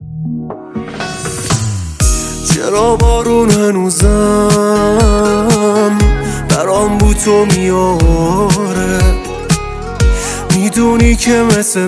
چرا بارون هنوزم برام بو تو میاره؟ میدونی که مثل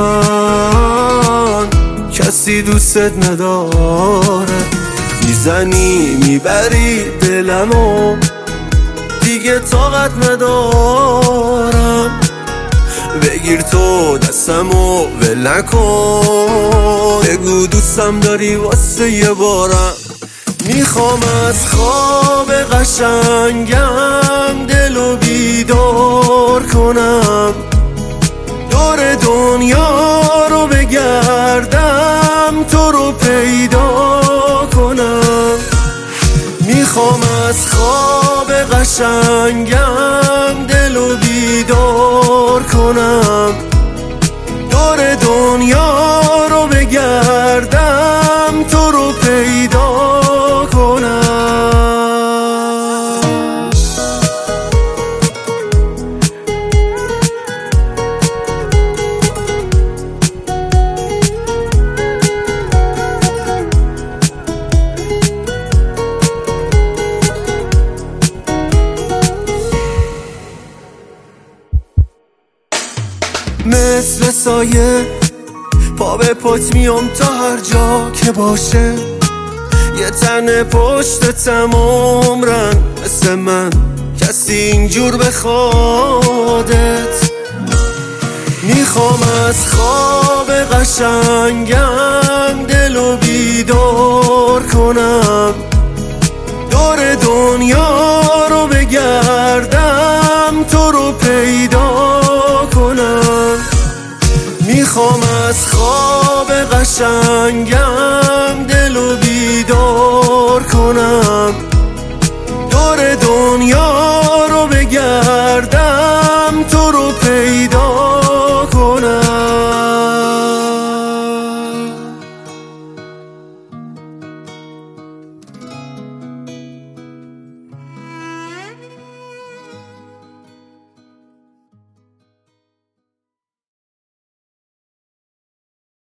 من کسی دوستت نداره. میزنی میبری دلمو، دیگه طاقت ندارم. بگیر تو دستمو ول نکن، بگو دوستم داری واسه یه بارم. میخوام از خواب قشنگم دلو بیدار کنم، دور دنیا رو بگردم تو رو پیدا کنم. میخوام از خواب قشنگم دلو بیدار کنم، دور دنیا رو بگردم تو رو پیدا کنم. مثل سایه پا به پات میام تا هر جا که باشه. یه تنه پشتتم عمرن مثل من کسی اینجور بخوادت. میخوام از خواب قشنگم دلو بیدار کنم، دور دنیا رو بگردم تو رو پیدا کنم. میخوام از خواب قشنگم دلو بیدار کنم، دور دنیا